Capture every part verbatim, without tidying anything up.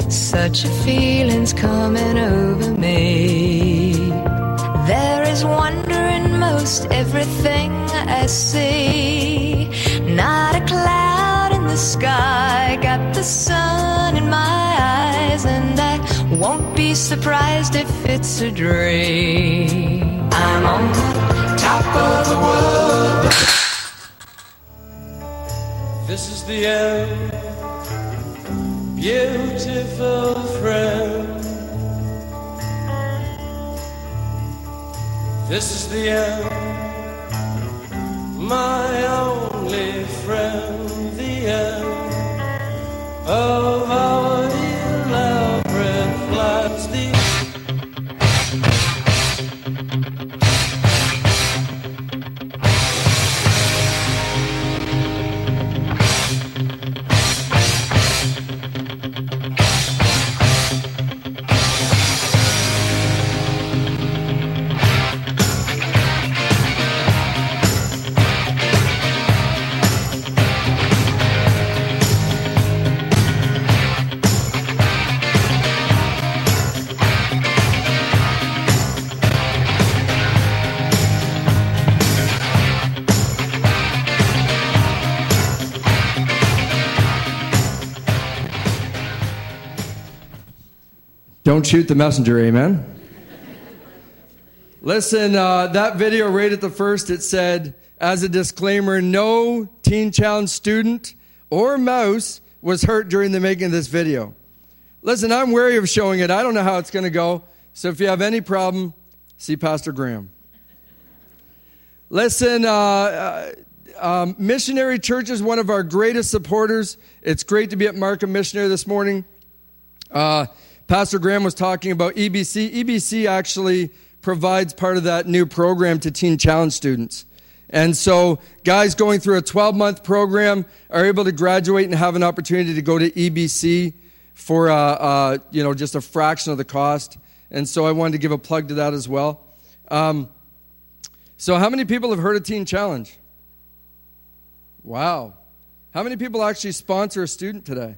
such a feeling's coming over me. There is wonder in most everything I see. Not a cloud in the sky, got the sun in my eyes, and I won't be surprised if it's a dream. I'm on the top of the world. This is the end, beautiful friend. This is the end, my only friend. The end of our elaborate plans. The Don't shoot the messenger, amen? Listen, uh, that video right at the first, it said, as a disclaimer, no Teen Challenge student or mouse was hurt during the making of this video. Listen, I'm wary of showing it. I don't know how it's going to go. So if you have any problem, see Pastor Graham. Listen, uh, uh, um, Missionary Church is one of our greatest supporters. It's great to be at Markham Missionary this morning. Uh, Pastor Graham was talking about E B C. E B C actually provides part of that new program to Teen Challenge students. And so guys going through a twelve-month program are able to graduate and have an opportunity to go to E B C for uh, uh, you know, just a fraction of the cost. And so I wanted to give a plug to that as well. Um, so how many people have heard of Teen Challenge? Wow. How many people actually sponsor a student today?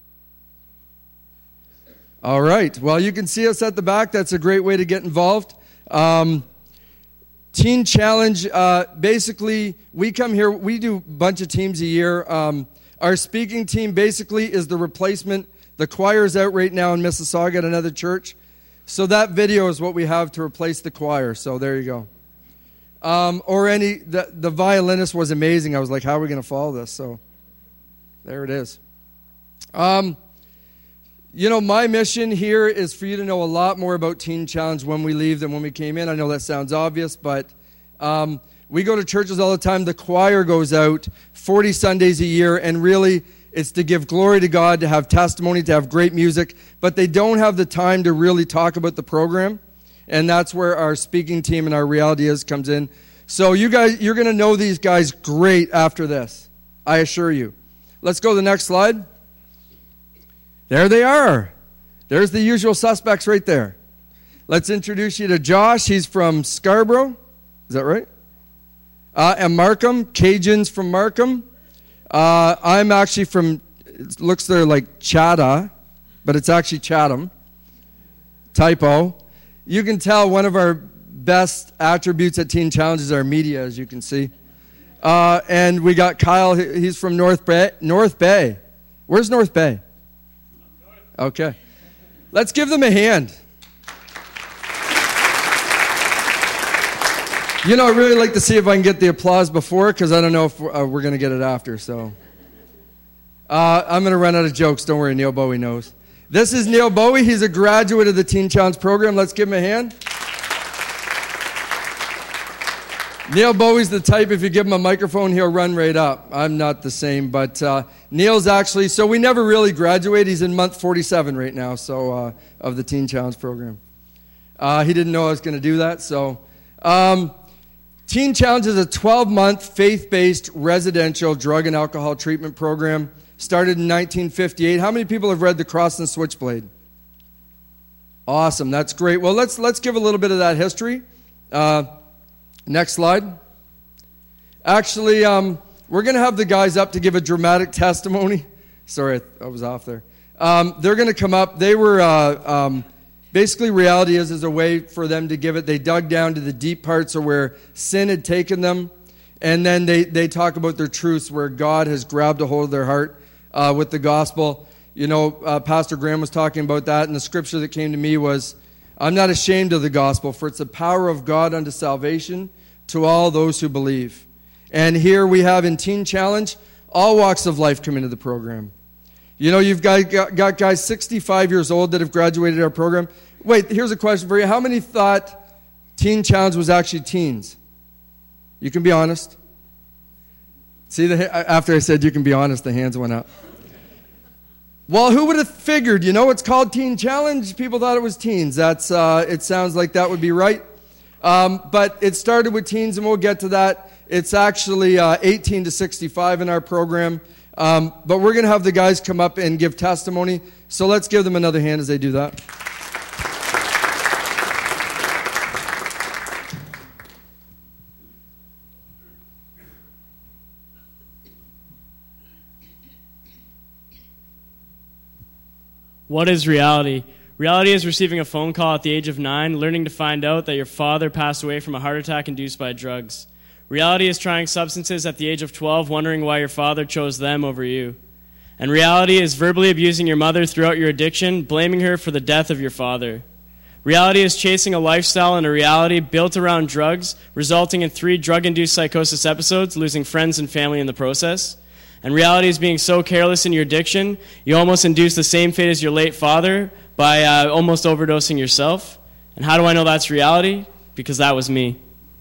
All right. Well, you can see us at the back. That's a great way to get involved. Um, Teen Challenge, uh, basically, we come here, we do a bunch of teams a year. Um, our speaking team basically is the replacement. The choir's out right now in Mississauga at another church. So that video is what we have to replace the choir. So there you go. Um, or any, the, the violinist was amazing. I was like, how are we going to follow this? So there it is. Um, You know, my mission here is for you to know a lot more about Teen Challenge when we leave than when we came in. I know that sounds obvious, but um, we go to churches all the time. The choir goes out forty Sundays a year, and really it's to give glory to God, to have testimony, to have great music, but they don't have the time to really talk about the program, and that's where our speaking team and our Reality Is comes in. So you guys, you're going to know these guys great after this, I assure you. Let's go to the next slide. There they are. There's the usual suspects right there. Let's introduce you to Josh. He's from Scarborough. Is that right? Uh, and Markham. Cajuns from Markham. Uh, I'm actually from, it looks there like Chatham, but it's actually Chatham. Typo. You can tell one of our best attributes at Teen Challenge is our media, as you can see. Uh, and we got Kyle. He's from North Bay. North Bay. Where's North Bay? Okay. Let's give them a hand. You know, I'd really like to see if I can get the applause before, because I don't know if we're, uh, we're going to get it after. So uh, I'm going to run out of jokes. Don't worry, Neil Bowie knows. This is Neil Bowie. He's a graduate of the Teen Challenge program. Let's give him a hand. Neil Bowie's the type, if you give him a microphone, he'll run right up. I'm not the same, but uh, Neil's actually, so we never really graduated. He's in month forty-seven right now, so uh, of the Teen Challenge program. Uh, he didn't know I was going to do that, so. Um, Teen Challenge is a twelve-month faith-based residential drug and alcohol treatment program, started in nineteen fifty-eight. How many people have read The Cross and Switchblade? Awesome, that's great. Well, let's let's give a little bit of that history. Uh, Next slide. Actually, um, we're going to have the guys up to give a dramatic testimony. Sorry, I was off there. Um, they're going to come up. They were, uh, um, basically reality is, is a way for them to give it. They dug down to the deep parts of where sin had taken them. And then they, they talk about their truths where God has grabbed a hold of their heart uh, with the gospel. You know, uh, Pastor Graham was talking about that, and the scripture that came to me was, I'm not ashamed of the gospel, for it's the power of God unto salvation to all those who believe. And here we have in Teen Challenge, all walks of life come into the program. You know, you've got, got, got guys sixty-five years old that have graduated our program. Wait, here's a question for you. How many thought Teen Challenge was actually teens? You can be honest. See, the, after I said you can be honest, the hands went up. Well, who would have figured? You know, it's called Teen Challenge. People thought it was teens. That's. Uh, it sounds like that would be right. Um, but it started with teens, and we'll get to that. It's actually uh, eighteen to sixty-five in our program. Um, but we're going to have the guys come up and give testimony. So let's give them another hand as they do that. What is reality? Reality is receiving a phone call at the age of nine, learning to find out that your father passed away from a heart attack induced by drugs. Reality is trying substances at the age of twelve, wondering why your father chose them over you. And reality is verbally abusing your mother throughout your addiction, blaming her for the death of your father. Reality is chasing a lifestyle and a reality built around drugs, resulting in three drug-induced psychosis episodes, losing friends and family in the process. And reality is being so careless in your addiction, you almost induce the same fate as your late father by uh, almost overdosing yourself. And how do I know that's reality? Because that was me.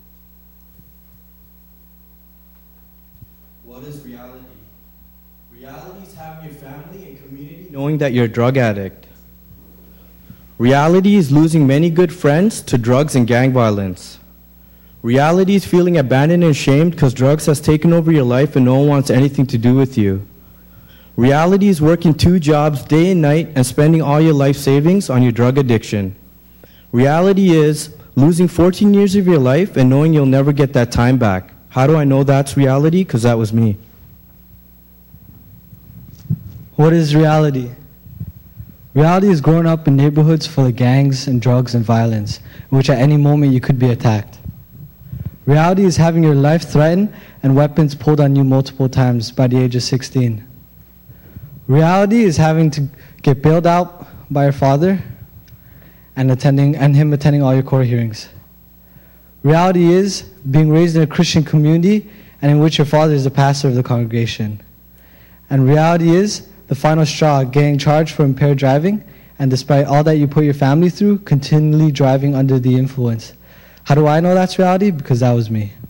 What is reality? Reality is having your family and community knowing that you're a drug addict. Reality is losing many good friends to drugs and gang violence. Reality is feeling abandoned and shamed because drugs has taken over your life and no one wants anything to do with you. Reality is working two jobs day and night and spending all your life savings on your drug addiction. Reality is losing fourteen years of your life and knowing you'll never get that time back. How do I know that's reality? Because that was me. What is reality? Reality is growing up in neighborhoods full of gangs and drugs and violence, in which at any moment you could be attacked. Reality is having your life threatened and weapons pulled on you multiple times by the age of sixteen. Reality is having to get bailed out by your father and attending and him attending all your court hearings. Reality is being raised in a Christian community and in which your father is the pastor of the congregation. And reality is the final straw, getting charged for impaired driving, and despite all that you put your family through, continually driving under the influence. How do I know that's reality? Because that was me.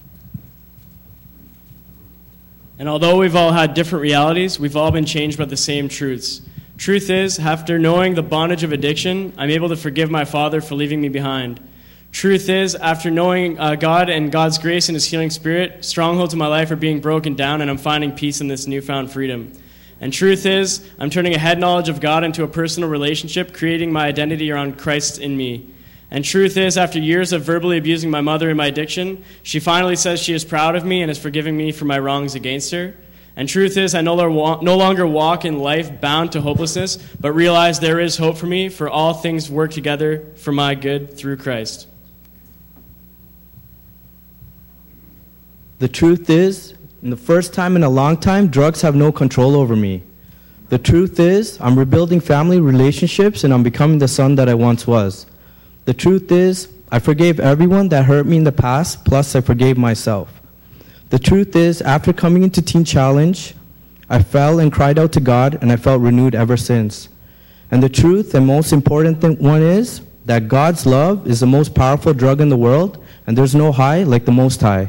And although we've all had different realities, we've all been changed by the same truths. Truth is, after knowing the bondage of addiction, I'm able to forgive my father for leaving me behind. Truth is, after knowing uh, God and God's grace and His healing spirit, strongholds in my life are being broken down and I'm finding peace in this newfound freedom. And truth is, I'm turning a head knowledge of God into a personal relationship, creating my identity around Christ in me. And truth is, after years of verbally abusing my mother in my addiction, she finally says she is proud of me and is forgiving me for my wrongs against her. And truth is, I no longer walk in life bound to hopelessness, but realize there is hope for me, for all things work together for my good through Christ. The truth is, in the first time in a long time, drugs have no control over me. The truth is, I'm rebuilding family relationships and I'm becoming the son that I once was. The truth is, I forgave everyone that hurt me in the past, plus I forgave myself. The truth is, after coming into Teen Challenge, I fell and cried out to God, and I felt renewed ever since. And the truth and most important thing, one is that God's love is the most powerful drug in the world, and there's no high like the Most High.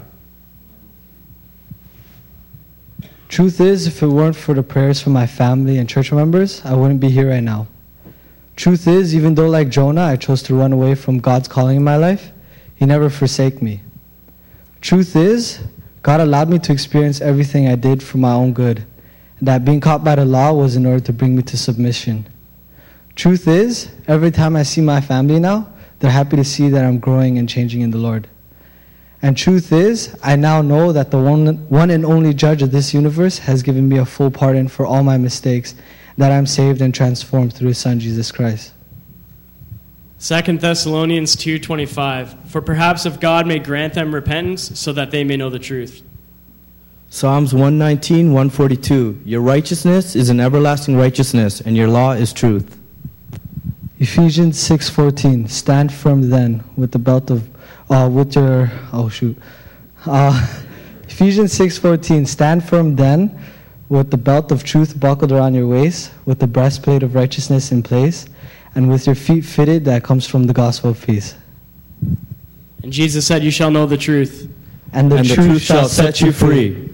Truth is, if it weren't for the prayers from my family and church members, I wouldn't be here right now. Truth is, even though like Jonah, I chose to run away from God's calling in my life, He never forsake me. Truth is, God allowed me to experience everything I did for my own good, and that being caught by the law was in order to bring me to submission. Truth is, every time I see my family now, they're happy to see that I'm growing and changing in the Lord. And truth is, I now know that the one, one and only judge of this universe has given me a full pardon for all my mistakes, that I'm saved and transformed through His Son, Jesus Christ. Second Thessalonians two twenty-five. For perhaps if God may grant them repentance so that they may know the truth. Psalms one nineteen, one forty-two. Your righteousness is an everlasting righteousness, and your law is truth. Ephesians six fourteen. Stand firm then with the belt of, uh, with your, oh shoot. Uh, Ephesians six fourteen. Stand firm then with the belt of truth buckled around your waist, with the breastplate of righteousness in place, and with your feet fitted that comes from the gospel of peace. And Jesus said, you shall know the truth. And the, and the truth, truth shall set you free.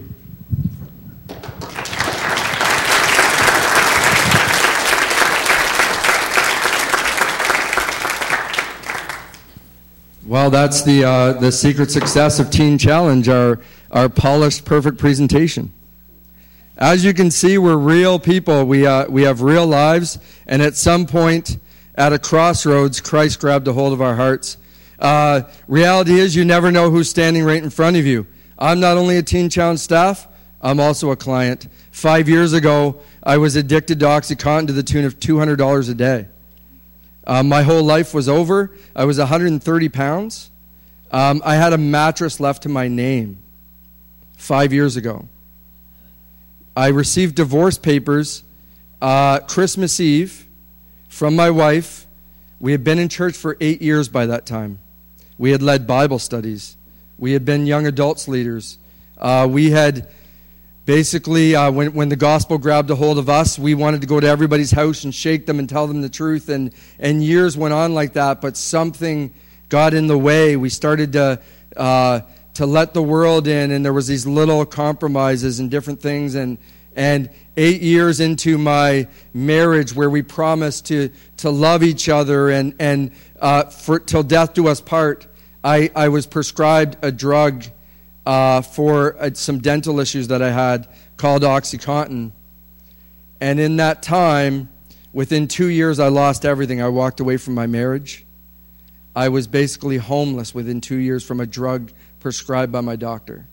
Well, that's the uh, the secret success of Teen Challenge, our, our polished, perfect presentation. As you can see, we're real people. We, uh, we have real lives, and at some point, at a crossroads, Christ grabbed a hold of our hearts. Uh, reality is you never know who's standing right in front of you. I'm not only a Teen Challenge staff, I'm also a client. Five years ago, I was addicted to OxyContin to the tune of two hundred dollars a day. Um, my whole life was over. I was one hundred thirty pounds. Um, I had a mattress left to my name five years ago. I received divorce papers uh, Christmas Eve from my wife. We had been in church for eight years by that time. We had led Bible studies. We had been young adults leaders. Uh, we had basically, uh, when, when the gospel grabbed a hold of us, we wanted to go to everybody's house and shake them and tell them the truth. And, and years went on like that, but something got in the way. We started to uh, to let the world in, and there was these little compromises and different things. And and eight years into my marriage, where we promised to to love each other and and uh, for till death do us part, I I was prescribed a drug uh, for uh, some dental issues that I had called OxyContin. And in that time, within two years, I lost everything. I walked away from my marriage. I was basically homeless within two years from a drug prescribed by my doctor.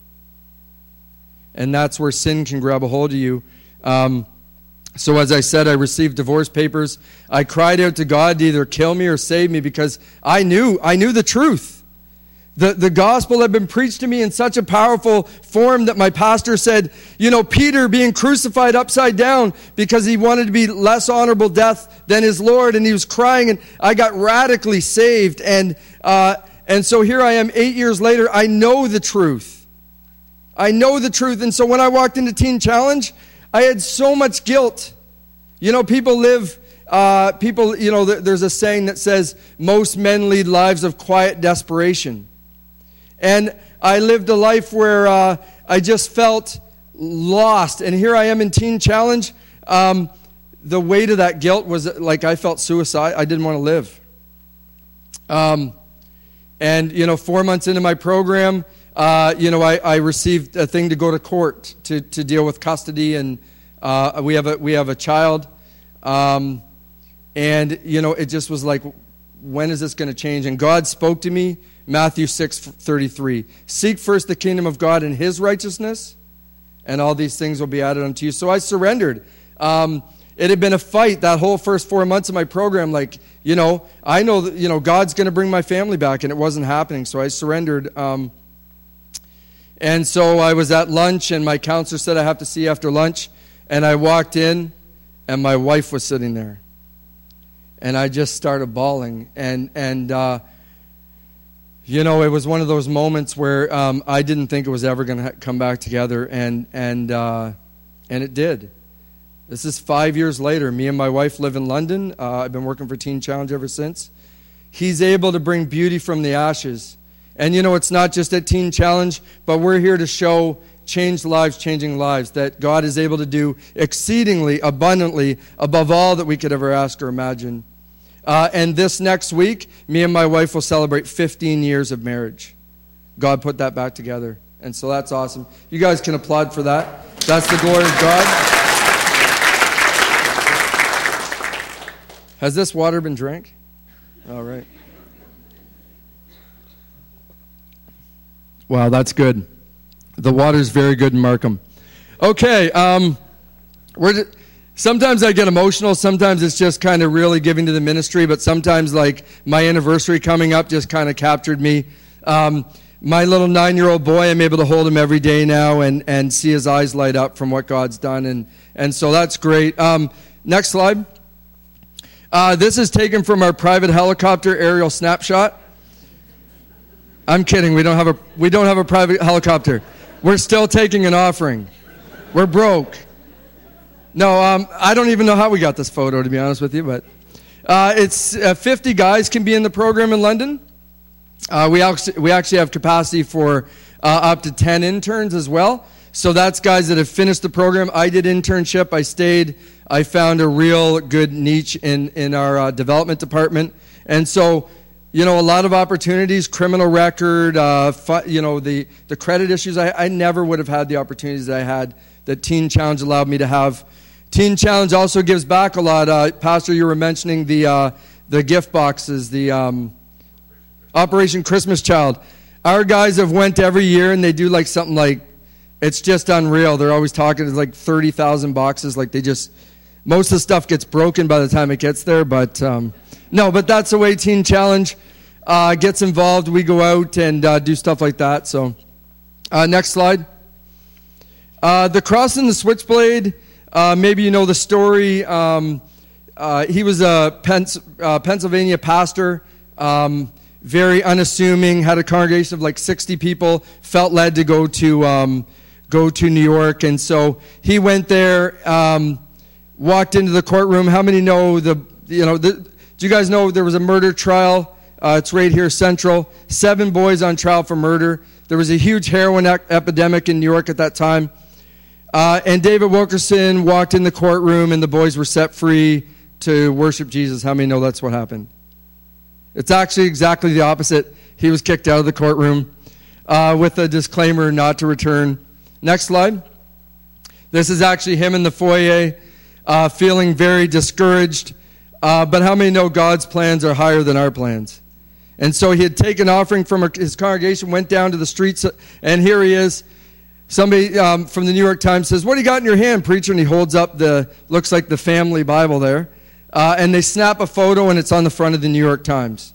And that's where sin can grab a hold of you. Um, so as I said, I received divorce papers. I cried out to God to either kill me or save me, because I knew, I knew the truth. The, the gospel had been preached to me in such a powerful form that my pastor said, you know, Peter being crucified upside down because he wanted to be less honorable death than his Lord, and he was crying, and I got radically saved. And uh, and so here I am eight years later. I know the truth. I know the truth. And so when I walked into Teen Challenge, I had so much guilt. You know, people live, uh, people, you know, th- there's a saying that says, most men lead lives of quiet desperation. And I lived a life where uh, I just felt lost. And here I am in Teen Challenge. Um, the weight of that guilt was like I felt suicide. I didn't want to live. Um, and, you know, four months into my program, uh, you know, I, I received a thing to go to court to, to deal with custody. And uh, we have a we have a child. Um, and, you know, it just was like, when is this going to change? And God spoke to me. Matthew six thirty-three. Seek first the kingdom of God and His righteousness, and all these things will be added unto you. So I surrendered. Um, it had been a fight that whole first four months of my program. Like, you know, I know that, you know, God's going to bring my family back, and it wasn't happening. So I surrendered. Um, and so I was at lunch, and my counselor said, I have to see you after lunch. And I walked in, and my wife was sitting there. And I just started bawling. And, and, uh, You know, it was one of those moments where um, I didn't think it was ever going to ha- come back together, and and uh, and it did. This is five years later. Me and my wife live in London. Uh, I've been working for Teen Challenge ever since. He's able to bring beauty from the ashes. And, you know, it's not just at Teen Challenge, but we're here to show changed lives, changing lives, that God is able to do exceedingly, abundantly, above all that we could ever ask or imagine. Uh, and this next week, me and my wife will celebrate fifteen years of marriage. God put that back together. And so that's awesome. You guys can applaud for that. That's the glory of God. Has this water been drank? All right. Wow, that's good. The water's very good in Markham. Okay, um, we're... sometimes I get emotional. Sometimes it's just kind of really giving to the ministry. But sometimes, like, my anniversary coming up just kind of captured me. Um, my little nine-year-old boy, I'm able to hold him every day now and, and see his eyes light up from what God's done. And, and so that's great. Um, next slide. Uh, this is taken from our private helicopter aerial snapshot. I'm kidding. We don't have a we don't have a private helicopter. We're still taking an offering. We're broke. No, um, I don't even know how we got this photo, to be honest with you. But uh, it's uh, fifty guys can be in the program in London. Uh, we actually we actually have capacity for uh, up to ten interns as well. So that's guys that have finished the program. I did internship. I stayed. I found a real good niche in, in our uh, development department. And so, you know, a lot of opportunities, criminal record, uh, fu- you know, the, the credit issues. I, I never would have had the opportunities that I had that Teen Challenge allowed me to have. Teen Challenge also gives back a lot. Uh, Pastor, you were mentioning the, uh, the gift boxes, the um, Operation Christmas Child. Our guys have went every year, and they do like something like, it's just unreal. They're always talking, it's like thirty thousand boxes. Like they just, most of the stuff gets broken by the time it gets there. But um, no, but that's the way Teen Challenge uh, gets involved. We go out and uh, do stuff like that. So uh, next slide. Uh, the Cross and the Switchblade, uh, maybe you know the story. Um, uh, he was a Pens- uh, Pennsylvania pastor. Um, very unassuming, had a congregation of like sixty people, felt led to go to um, go to New York, and so he went there, um, walked into the courtroom. How many know the, you know, the, do you guys know there was a murder trial? Uh, it's right here, Central. Seven boys on trial for murder. There was a huge heroin ec- epidemic in New York at that time. Uh, and David Wilkerson walked in the courtroom, and the boys were set free to worship Jesus. How many know that's what happened? It's actually exactly the opposite. He was kicked out of the courtroom uh, with a disclaimer not to return. Next slide. This is actually him in the foyer uh, feeling very discouraged. Uh, but how many know God's plans are higher than our plans? And so he had taken offering from his congregation, went down to the streets, and here he is. Somebody um, from the New York Times says, "What do you got in your hand, preacher?" And he holds up the, looks like the family Bible there. Uh, and they snap a photo, and it's on the front of the New York Times.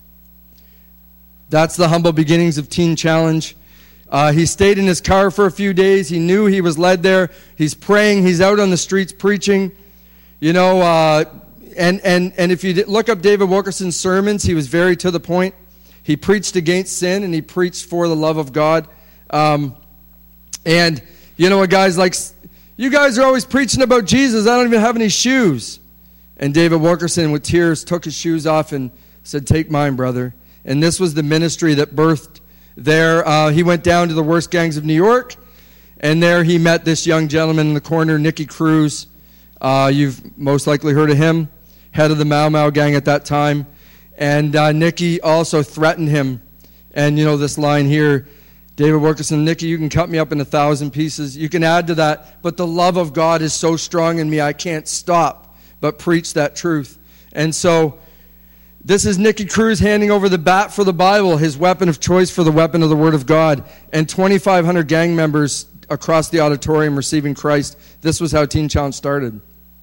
That's the humble beginnings of Teen Challenge. Uh, he stayed in his car for a few days. He knew he was led there. He's praying. He's out on the streets preaching. You know, uh, and, and, and if you look up David Wilkerson's sermons, he was very to the point. He preached against sin, and he preached for the love of God. Um, and, you know, a guy's like, "You guys are always preaching about Jesus. I don't even have any shoes." And David Wilkerson, with tears, took his shoes off and said, "Take mine, brother." And this was the ministry that birthed there. Uh, he went down to the worst gangs of New York, and there he met this young gentleman in the corner, Nicky Cruz. Uh, you've most likely heard of him, head of the Mau Mau gang at that time. And uh, Nicky also threatened him. And you know this line here, David Wilkerson, "Nicky, you can cut me up in a thousand pieces. You can add to that, but the love of God is so strong in me, I can't stop but preach that truth." And so this is Nicky Cruz handing over the bat for the Bible, his weapon of choice for the weapon of the Word of God, and twenty-five hundred gang members across the auditorium receiving Christ. This was how Teen Challenge started.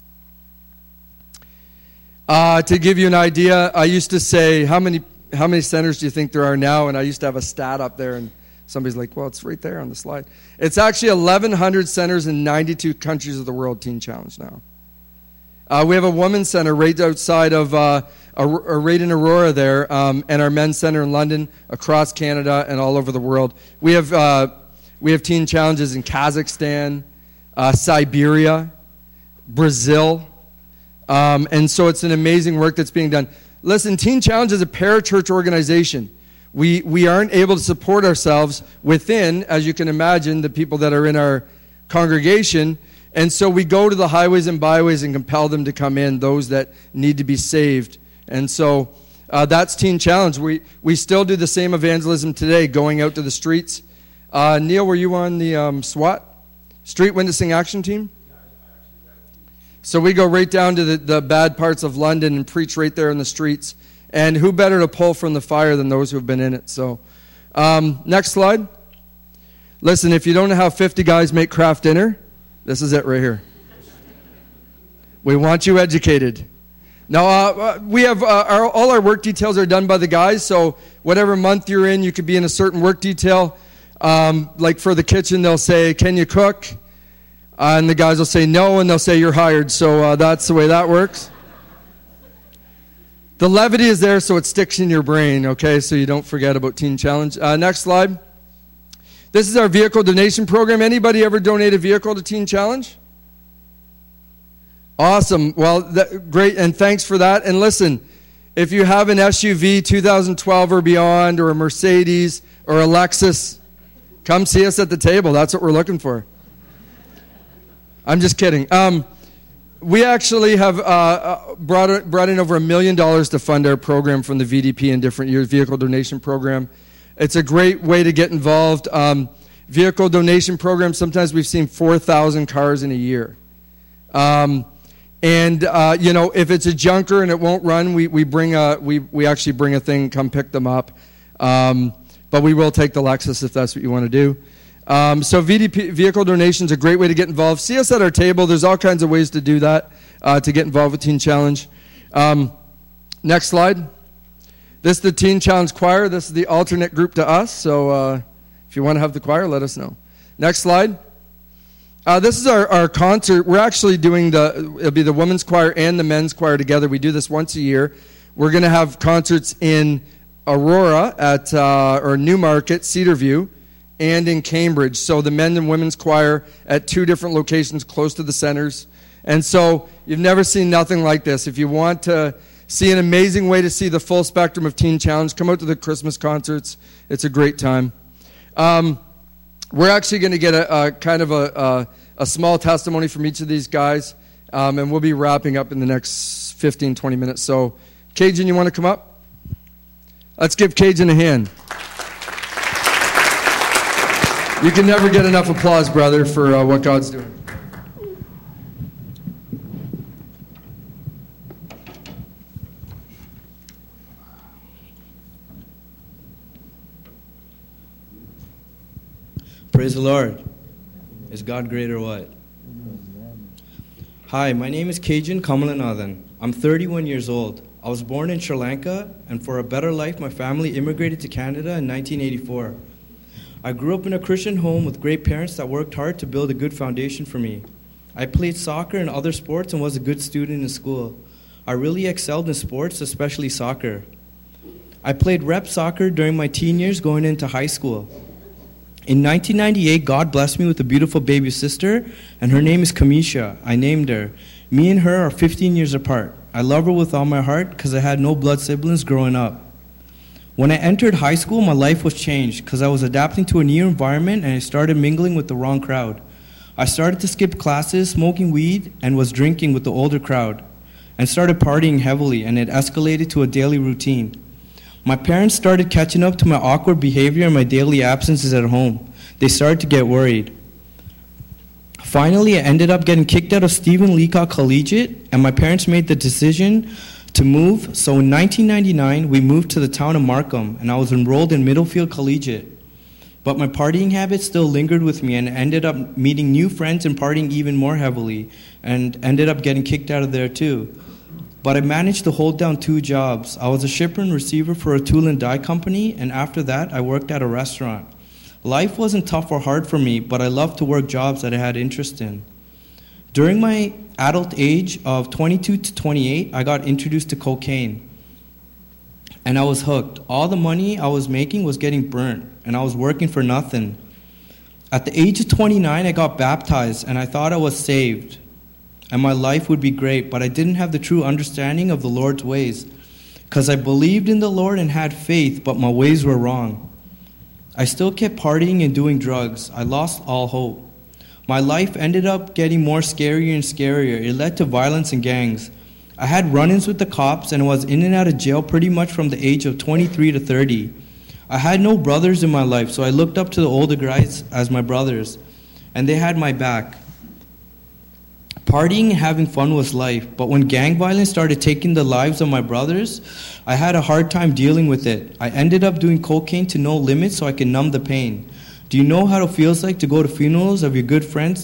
Uh, to give you an idea, I used to say, how many how many centers do you think there are now? And I used to have a stat up there, and somebody's like, "Well, it's right there on the slide." It's actually eleven hundred centers in ninety-two countries of the world, Teen Challenge now. Uh, we have a women's center right outside of, uh, a, a, right in Aurora there, um, and our men's center in London, across Canada, and all over the world. We have uh, we have Teen Challenges in Kazakhstan, uh, Siberia, Brazil, um, and so it's an amazing work that's being done. Listen, Teen Challenge is a parachurch organization. We we aren't able to support ourselves within, as you can imagine, the people that are in our congregation. And so we go to the highways and byways and compel them to come in, those that need to be saved. And so uh, that's Teen Challenge. We we still do the same evangelism today, going out to the streets. Uh, Neil, were you on the um, SWAT, Street Witnessing Action Team? So we go right down to the, the bad parts of London and preach right there in the streets. And who better to pull from the fire than those who have been in it? So um, next slide. Listen, if you don't know how fifty guys make craft dinner, this is it right here. We want you educated. Now, uh, we have uh, our, all our work details are done by the guys, so whatever month you're in, you could be in a certain work detail. Um, like for the kitchen, they'll say, can you cook? Uh, and the guys will say no, and they'll say you're hired. So uh, that's the way that works. The levity is there so it sticks in your brain, okay, so you don't forget about Teen Challenge. Uh, next slide. This is our vehicle donation program. Anybody ever donate a vehicle to Teen Challenge? Awesome. Well, that, great, and thanks for that. And listen, if you have an S U V two thousand twelve or beyond, or a Mercedes or a Lexus, come see us at the table. That's what we're looking for. I'm just kidding. Um, we actually have uh, brought, brought in over a million dollars to fund our program from the V D P in different years, vehicle donation program. It's a great way to get involved. Um, vehicle donation program, sometimes we've seen four thousand cars in a year. Um, And, uh, you know, if it's a junker and it won't run, we, we bring a, we, we actually bring a thing, come pick them up. Um, but we will take the Lexus if that's what you want to do. Um, so V D P, vehicle donation is a great way to get involved. See us at our table. There's all kinds of ways to do that, uh, to get involved with Teen Challenge. Um, next slide. This is the Teen Challenge Choir. This is the alternate group to us. So uh, if you want to have the choir, let us know. Next slide. Uh, this is our, our concert. We're actually doing the, it'll be the women's choir and the men's choir together. We do this once a year. We're going to have concerts in Aurora at, uh, or Newmarket, Cedarview, and in Cambridge. So the men and women's choir at two different locations close to the centers. And so you've never seen nothing like this. If you want to see an amazing way to see the full spectrum of Teen Challenge, come out to the Christmas concerts. It's a great time. Um, We're actually going to get a, a kind of a, a, a small testimony from each of these guys, um, and we'll be wrapping up in the next fifteen, twenty minutes. So, Cajun, you want to come up? Let's give Cajun a hand. You can never get enough applause, brother, for uh, what God's doing. Praise the Lord. Is God great or what? Hi, my name is Cajun Kamalanathan. I'm thirty-one years old. I was born in Sri Lanka, and for a better life, my family immigrated to Canada in nineteen eighty-four. I grew up in a Christian home with great parents that worked hard to build a good foundation for me. I played soccer and other sports and was a good student in school. I really excelled in sports, especially soccer. I played rep soccer during my teen years going into high school. In nineteen ninety-eight, God blessed me with a beautiful baby sister, and her name is Kamisha. I named her. Me and her are fifteen years apart. I love her with all my heart because I had no blood siblings growing up. When I entered high school, my life was changed because I was adapting to a new environment and I started mingling with the wrong crowd. I started to skip classes, smoking weed, and was drinking with the older crowd, and started partying heavily, and it escalated to a daily routine. My parents started catching up to my awkward behavior and my daily absences at home. They started to get worried. Finally, I ended up getting kicked out of Stephen Leacock Collegiate, and my parents made the decision to move. So in nineteen ninety-nine, we moved to the town of Markham, and I was enrolled in Middlefield Collegiate. But my partying habits still lingered with me, and I ended up meeting new friends and partying even more heavily, and ended up getting kicked out of there too. But I managed to hold down two jobs. I was a shipper and receiver for a tool and die company, and after that, I worked at a restaurant. Life wasn't tough or hard for me, but I loved to work jobs that I had interest in. During my adult age of twenty-two to twenty-eight, I got introduced to cocaine, and I was hooked. All the money I was making was getting burnt, and I was working for nothing. At the age of twenty-nine, I got baptized, and I thought I was saved, and my life would be great, but I didn't have the true understanding of the Lord's ways, because I believed in the Lord and had faith, but my ways were wrong. I still kept partying and doing drugs. I lost all hope. My life ended up getting more scarier and scarier. It led to violence and gangs. I had run-ins with the cops and was in and out of jail pretty much from the age of twenty-three to thirty. I had no brothers in my life, so I looked up to the older guys as my brothers, and they had my back. Partying and having fun was life, but when gang violence started taking the lives of my brothers, I had a hard time dealing with it. I ended up doing cocaine to no limit so I could numb the pain. Do you know how it feels like to go to funerals of your good friends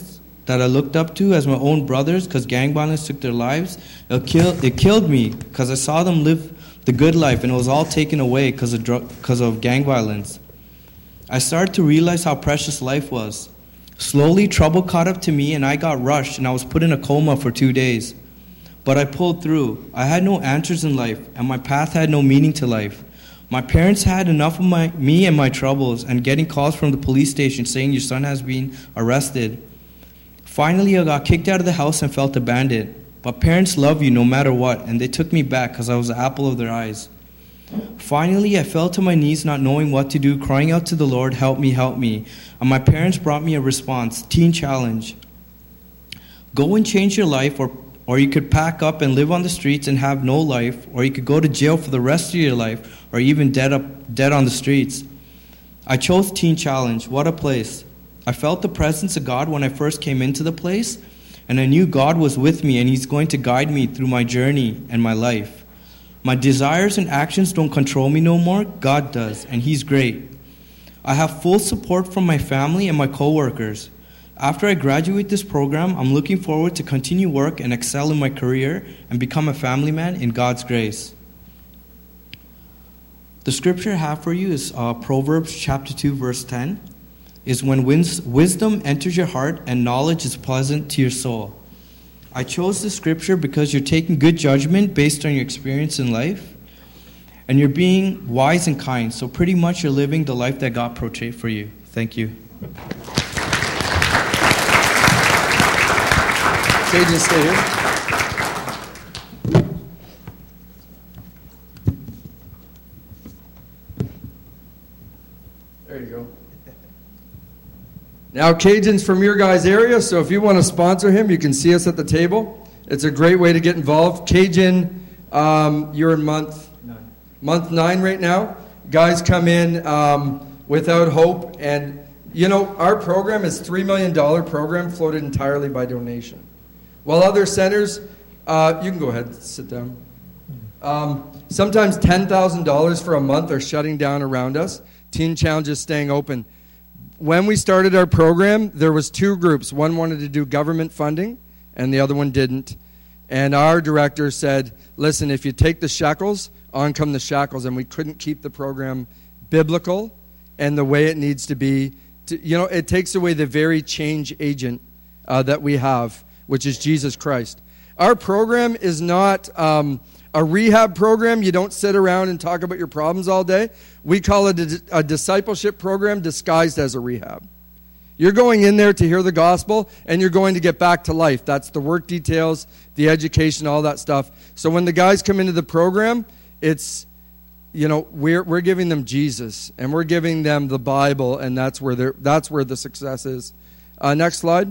that I looked up to as my own brothers because gang violence took their lives, it, kill, it killed me because I saw them live the good life and it was all taken away because of, drug, because of gang violence. I started to realize how precious life was. Slowly, trouble caught up to me and I got rushed and I was put in a coma for two days. But I pulled through. I had no answers in life and my path had no meaning to life. My parents had enough of my, me and my troubles and getting calls from the police station saying your son has been arrested. Finally, I got kicked out of the house and felt abandoned. But parents love you no matter what, and they took me back because I was the apple of their eyes. Finally, I fell to my knees not knowing what to do, crying out to the Lord, help me, help me. And my parents brought me a response, Teen Challenge. Go and change your life, or, or you could pack up and live on the streets and have no life, or you could go to jail for the rest of your life, or even dead, up, dead on the streets. I chose Teen Challenge. What a place. I felt the presence of God when I first came into the place, and I knew God was with me and He's going to guide me through my journey and my life. My desires and actions don't control me no more. God does, and He's great. I have full support from my family and my coworkers. After I graduate this program, I'm looking forward to continue work and excel in my career and become a family man in God's grace. The scripture I have for you is uh, Proverbs chapter two, verse ten. Is when wins- wisdom enters your heart and knowledge is pleasant to your soul. I chose this scripture because you're taking good judgment based on your experience in life, and you're being wise and kind, so pretty much you're living the life that God portrayed for you. Thank you. Cajun, stay here. There you go. Now, Cajun's from your guys' area, so if you want to sponsor him, you can see us at the table. It's a great way to get involved. Cajun, um, you're in month nine. month nine right now. Guys come in um, without hope, and you know our program is a three million dollars program floated entirely by donation. While other centers, uh, you can go ahead, sit down. Um, sometimes ten thousand dollars for a month are shutting down around us. Teen Challenge is staying open. When we started our program, there was two groups. One wanted to do government funding, and the other one didn't. And our director said, listen, if you take the shekels, on come the shackles. And we couldn't keep the program biblical and the way it needs to be. To, you know, it takes away the very change agent uh, that we have, which is Jesus Christ. Our program is not um, a rehab program. You don't sit around and talk about your problems all day. We call it a, a discipleship program disguised as a rehab. You're going in there to hear the gospel, and you're going to get back to life. That's the work details, the education, all that stuff. So when the guys come into the program, it's, you know, we're we're giving them Jesus, and we're giving them the Bible, and that's where they're that's where the success is. Uh, next slide.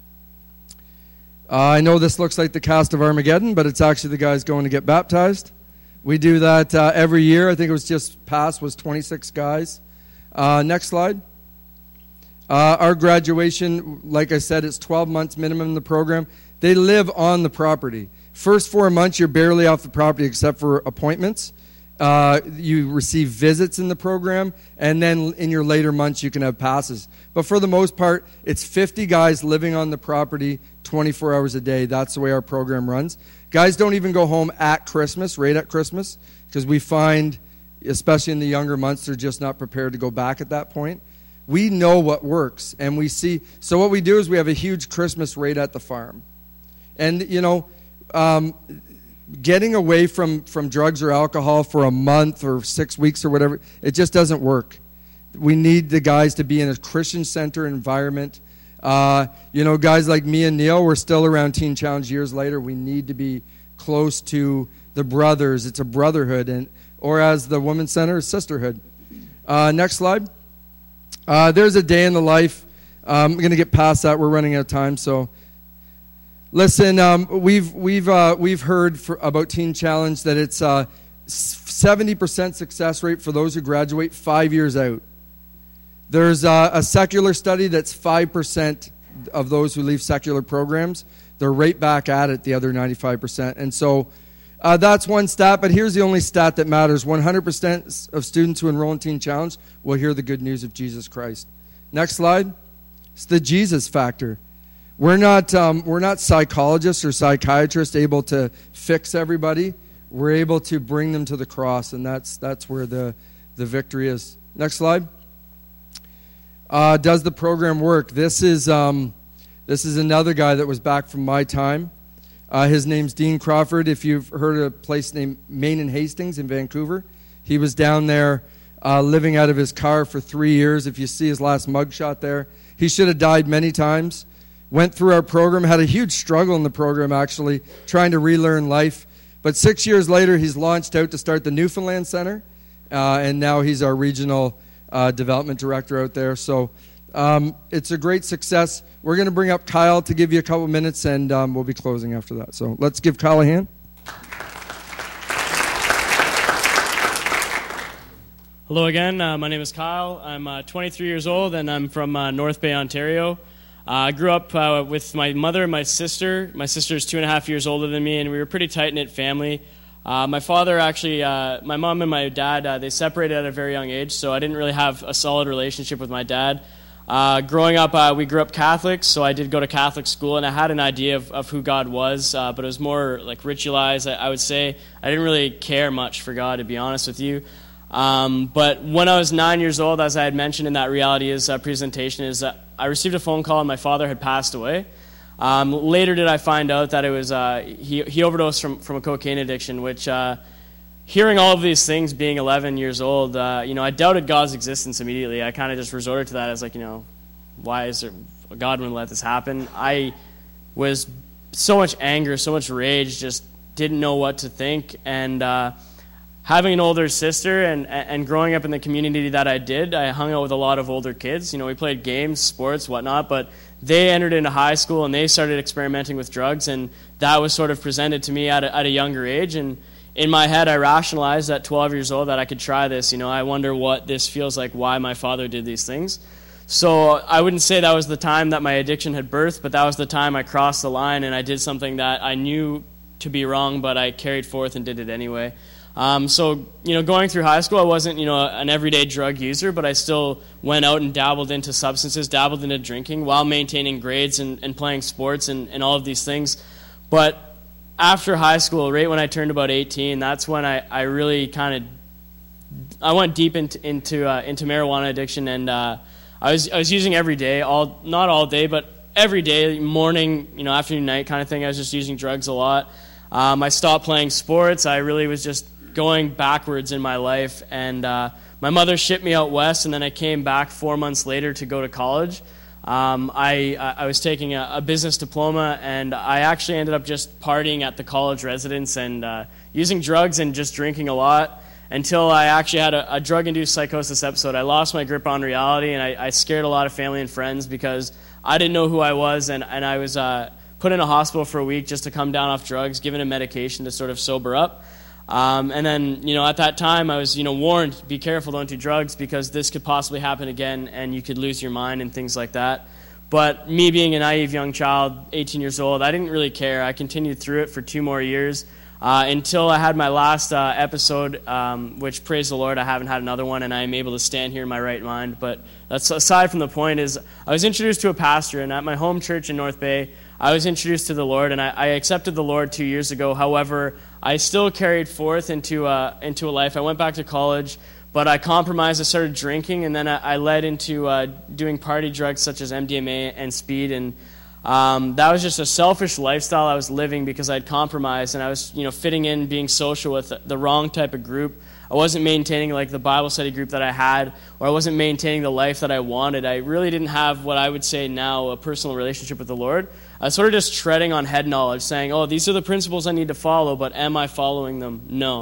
Uh, I know this looks like the cast of Armageddon, but it's actually the guys going to get baptized. We do that uh, every year. I think it was just passed was twenty-six guys. Uh, next slide. Uh, our graduation, like I said, it's twelve months minimum in the program. They live on the property. First four months, you're barely off the property except for appointments. Uh, you receive visits in the program, and then in your later months, you can have passes. But for the most part, it's fifty guys living on the property twenty-four hours a day. That's the way our program runs. Guys don't even go home at Christmas, right at Christmas, because we find, especially in the younger months, they're just not prepared to go back at that point. We know what works, and we see. So what we do is we have a huge Christmas rate at the farm. And, you know, um, getting away from, from drugs or alcohol for a month or six weeks or whatever, it just doesn't work. We need the guys to be in a Christian center environment. Uh, you know, guys like me and Neil, we're still around Teen Challenge years later. We need to be close to the brothers. It's a brotherhood, and or as the Women's Center, sisterhood. Uh, next slide. Uh, there's a day in the life. Um, I'm going to get past that. We're running out of time. So, listen, um, we've we've uh, we've heard for, about Teen Challenge that it's uh, seventy percent success rate for those who graduate five years out. There's uh, a secular study that's five percent of those who leave secular programs. They're right back at it, the other ninety-five percent. And so uh, that's one stat, but here's the only stat that matters. one hundred percent of students who enroll in Teen Challenge will hear the good news of Jesus Christ. Next slide. It's the Jesus factor. we're not um, we're not psychologists or psychiatrists able to fix everybody. We're able to bring them to the cross, and that's that's where the the victory is. Next slide. Uh, does the program work? This is um, this is another guy that was back from my time. Uh, his name's Dean Crawford. If you've heard of a place named Main and Hastings in Vancouver, he was down there uh, living out of his car for three years. If you see his last mugshot there, he should have died many times. Went through our program, had a huge struggle in the program actually, trying to relearn life. But six years later, he's launched out to start the Newfoundland Center, uh, and now he's our regional uh, development director out there. So um, it's a great success. We're going to bring up Kyle to give you a couple minutes, and um, we'll be closing after that. So let's give Kyle a hand. Hello again. Uh, my name is Kyle. I'm uh, twenty-three years old, and I'm from uh, North Bay, Ontario. Uh, I grew up uh, with my mother and my sister. My sister is two and a half years older than me, and we were a pretty tight-knit family. Uh, my father actually, uh, my mom and my dad, uh, they separated at a very young age, so I didn't really have a solid relationship with my dad. Uh, growing up, uh, we grew up Catholic, so I did go to Catholic school, and I had an idea of, of who God was, uh, but it was more like ritualized, I, I would say. I didn't really care much for God, to be honest with you. Um, but when I was nine years old, as I had mentioned in that Reality Is uh, presentation, is that I received a phone call and my father had passed away. Um, later did I find out that it was uh, he, he overdosed from, from a cocaine addiction, which uh, hearing all of these things being eleven years old, uh, you know, I doubted God's existence immediately. I kind of just resorted to that as like, you know, why is there, God wouldn't let this happen? I was so much anger, so much rage, just didn't know what to think. And uh, having an older sister and, and growing up in the community that I did, I hung out with a lot of older kids. You know, we played games, sports, whatnot, but they entered into high school and they started experimenting with drugs, and that was sort of presented to me at a, at a younger age. And in my head, I rationalized at twelve years old that I could try this. You know, I wonder what this feels like, why my father did these things. So I wouldn't say that was the time that my addiction had birthed, but that was the time I crossed the line and I did something that I knew to be wrong, but I carried forth and did it anyway. Um, so, you know, going through high school, I wasn't, you know, an everyday drug user, but I still went out and dabbled into substances, dabbled into drinking while maintaining grades and, and playing sports and, and all of these things. But after high school, right when I turned about eighteen, that's when I, I really kind of, I went deep into into, uh, into marijuana addiction, and uh, I was I was using every day, all not all day, but every day, morning, you know, afternoon, night kind of thing. I was just using drugs a lot. Um, I stopped playing sports. I really was just going backwards in my life, and uh, my mother shipped me out west, and then I came back four months later to go to college. Um, I, I was taking a, a business diploma, and I actually ended up just partying at the college residence and uh, using drugs and just drinking a lot until I actually had a, a drug-induced psychosis episode. I lost my grip on reality, and I, I scared a lot of family and friends because I didn't know who I was, and, and I was uh, put in a hospital for a week just to come down off drugs, given a medication to sort of sober up. Um, and then, you know, at that time, I was, you know, warned, be careful, don't do drugs, because this could possibly happen again, and you could lose your mind and things like that. But me being a naive young child, eighteen years old, I didn't really care. I continued through it for two more years uh, until I had my last uh, episode, um, which, praise the Lord, I haven't had another one, and I am able to stand here in my right mind. But that's aside from the point is I was introduced to a pastor, and at my home church in North Bay, I was introduced to the Lord, and I, I accepted the Lord two years ago. However, I still carried forth into uh, into a life. I went back to college, but I compromised. I started drinking, and then I, I led into uh, doing party drugs such as M D M A and speed, and um, that was just a selfish lifestyle I was living because I'd compromised, and I was, you know, fitting in, being social with the wrong type of group. I wasn't maintaining like the Bible study group that I had, or I wasn't maintaining the life that I wanted. I really didn't have what I would say now a personal relationship with the Lord. I was sort of just treading on head knowledge, saying, oh, these are the principles I need to follow, but am I following them? No.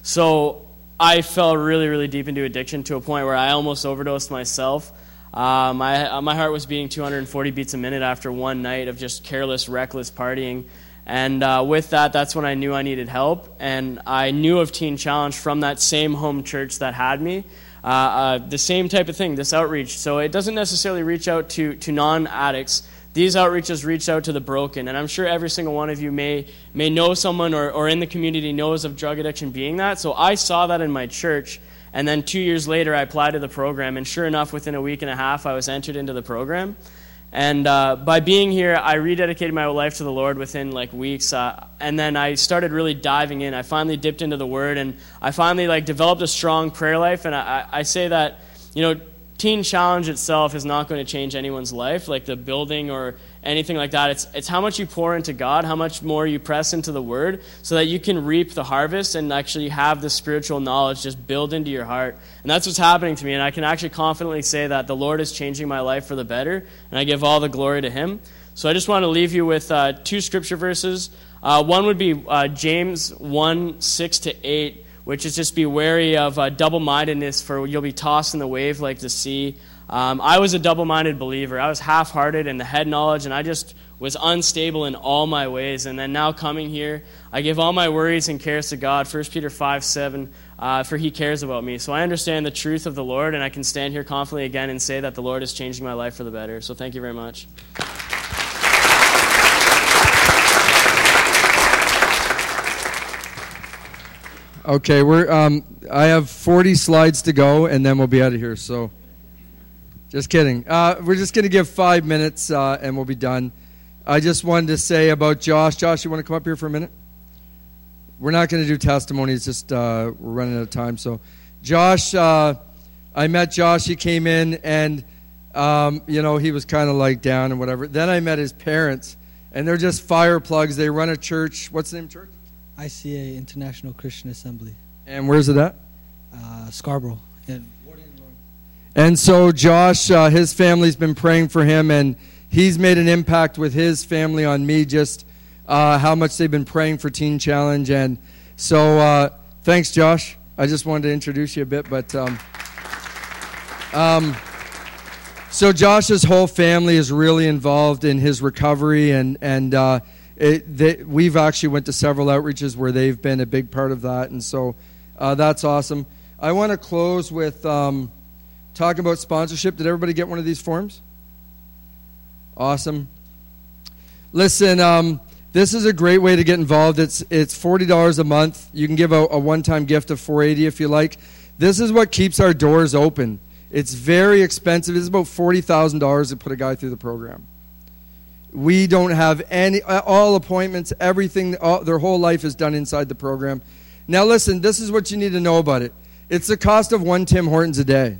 So I fell really, really deep into addiction to a point where I almost overdosed myself. Uh, my, my heart was beating two hundred forty beats a minute after one night of just careless, reckless partying. And uh, with that, that's when I knew I needed help. And I knew of Teen Challenge from that same home church that had me. Uh, uh, the same type of thing, this outreach. So it doesn't necessarily reach out to, to non-addicts. These outreaches reach out to the broken. And I'm sure every single one of you may may know someone or, or in the community knows of drug addiction being that. So I saw that in my church. And then two years later, I applied to the program. And sure enough, within a week and a half, I was entered into the program. And uh, by being here, I rededicated my life to the Lord within like weeks, uh, and then I started really diving in. I finally dipped into the Word, and I finally like developed a strong prayer life. And I, I say that, you know, Teen Challenge itself is not going to change anyone's life, like the building or anything like that. It's it's how much you pour into God, how much more you press into the Word, so that you can reap the harvest and actually have the spiritual knowledge just build into your heart. And that's what's happening to me, and I can actually confidently say that the Lord is changing my life for the better, and I give all the glory to Him. So I just want to leave you with uh, two scripture verses. Uh, one would be uh, James one, six to eight, which is just be wary of uh, double-mindedness, for you'll be tossed in the wave like the sea. Um, I was a double-minded believer. I was half-hearted in the head knowledge, and I just was unstable in all my ways. And then now coming here, I give all my worries and cares to God, First Peter five, seven, uh, for He cares about me. So I understand the truth of the Lord, and I can stand here confidently again and say that the Lord is changing my life for the better. So thank you very much. Okay, we're. Um, I have forty slides to go, and then we'll be out of here. So, just kidding. Uh, we're just going to give five minutes, uh, and we'll be done. I just wanted to say about Josh. Josh, you want to come up here for a minute? We're not going to do testimonies. Just uh, we're running out of time. So, Josh, uh, I met Josh. He came in, and um, you know he was kind of like down and whatever. Then I met his parents, and they're just fire plugs. They run a church. What's the name of the church? I C A, International Christian Assembly. And where's it at? Uh, Scarborough. In and so Josh, uh, his family's been praying for him, and he's made an impact with his family on me, just uh, how much they've been praying for Teen Challenge. And so uh, thanks, Josh. I just wanted to introduce you a bit. But um, um, so Josh's whole family is really involved in his recovery, and, and uh It, they, we've actually went to several outreaches where they've been a big part of that, and so uh, that's awesome. I want to close with um, talking about sponsorship. Did everybody get one of these forms? Awesome. Listen, um, this is a great way to get involved. It's it's forty dollars a month. You can give a, a one-time gift of four hundred eighty dollars if you like. This is what keeps our doors open. It's very expensive. It's about forty thousand dollars to put a guy through the program. We don't have any, all appointments, everything, all, their whole life is done inside the program. Now listen, this is what you need to know about it. It's the cost of one Tim Hortons a day.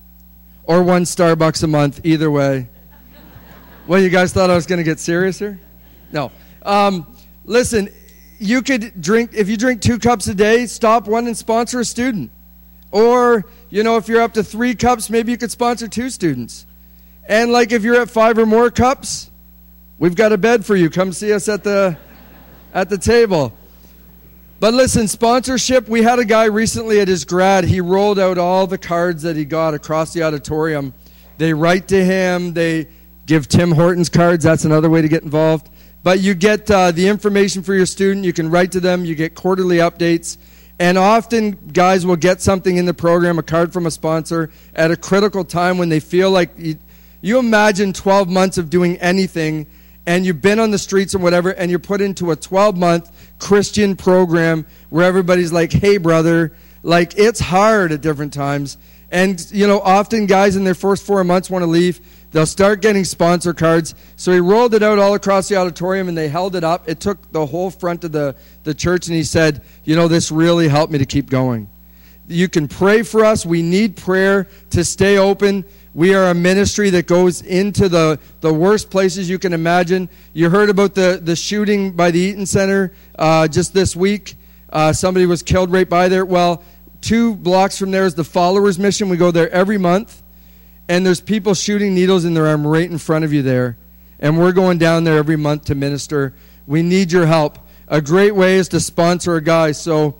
Or one Starbucks a month, either way. Well, you guys thought I was going to get serious here? No. Um, listen, you could drink, if you drink two cups a day, stop one and sponsor a student. Or, you know, if you're up to three cups, maybe you could sponsor two students. And like if you're at five or more cups, we've got a bed for you. Come see us at the at the table. But listen, sponsorship, we had a guy recently at his grad. He rolled out all the cards that he got across the auditorium. They write to him. They give Tim Hortons cards. That's another way to get involved. But you get uh, the information for your student. You can write to them. You get quarterly updates. And often guys will get something in the program, a card from a sponsor, at a critical time when they feel like you, you imagine twelve months of doing anything, and you've been on the streets or whatever, and you're put into a twelve-month Christian program where everybody's like, hey, brother, like, it's hard at different times. And, you know, often guys in their first four months want to leave. They'll start getting sponsor cards. So he rolled it out all across the auditorium, and they held it up. It took the whole front of the, the church, and he said, you know, this really helped me to keep going. You can pray for us. We need prayer to stay open. We are a ministry that goes into the, the worst places you can imagine. You heard about the, the shooting by the Eaton Center uh, just this week. Uh, somebody was killed right by there. Well, two blocks from there is the Followers Mission. We go there every month, and there's people shooting needles in their arm right in front of you there. And we're going down there every month to minister. We need your help. A great way is to sponsor a guy. So,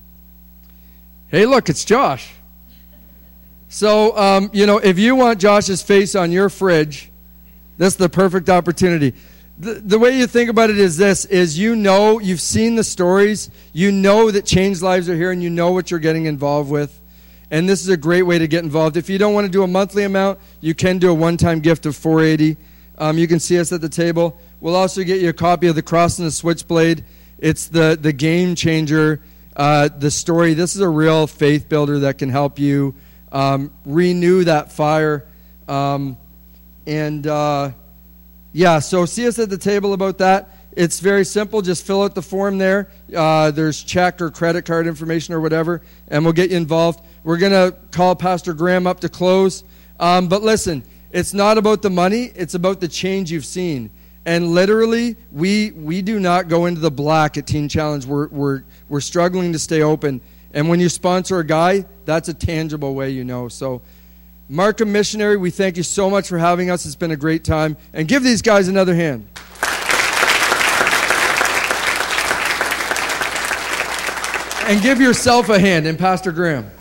hey, look, it's Josh. So, um, you know, if you want Josh's face on your fridge, this is the perfect opportunity. The, the way you think about it is this, is you know, you've seen the stories, you know that changed lives are here, and you know what you're getting involved with. And this is a great way to get involved. If you don't want to do a monthly amount, you can do a one-time gift of four hundred eighty dollars. Um, you can see us at the table. We'll also get you a copy of The Cross and the Switchblade. It's the, the game changer, uh, the story. This is a real faith builder that can help you Um, renew that fire. Um, and uh, yeah, so see us at the table about that. It's very simple. Just fill out the form there. Uh, there's check or credit card information or whatever, and we'll get you involved. We're going to call Pastor Graham up to close. Um, but listen, it's not about the money. It's about the change you've seen. And literally, we we do not go into the black at Teen Challenge. We're, we're, we're struggling to stay open. And when you sponsor a guy, that's a tangible way you know. So, Markham Missionary, we thank you so much for having us. It's been a great time. And give these guys another hand. And give yourself a hand, and Pastor Graham.